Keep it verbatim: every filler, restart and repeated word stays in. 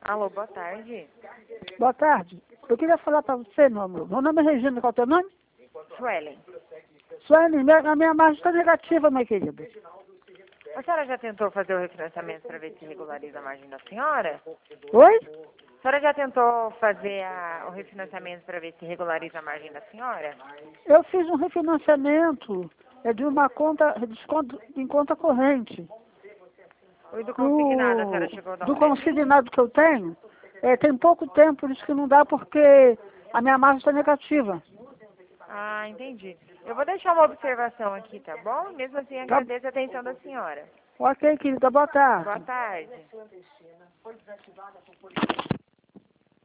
Alô, boa tarde. Boa tarde. Eu queria falar para você, meu amor. Meu nome é Regina, qual é o teu nome? Suelen. Sueli, minha, a minha margem está negativa, minha querida. A senhora já tentou fazer o refinanciamento para ver se regulariza a margem da senhora? Oi? A senhora já tentou fazer a- o refinanciamento para ver se regulariza a margem da senhora? Eu fiz um refinanciamento é de uma conta, desconto em conta corrente. O do consignado, a senhora Do, chegou a dar do uma olhadinha? consignado que eu tenho, é, tem pouco tempo, por isso que não dá, porque a minha margem está negativa. Ah, entendi. Eu vou deixar uma observação aqui, tá bom? Mesmo assim, Tá? agradeço a atenção da senhora. Ok, querida, boa tarde. Boa tarde.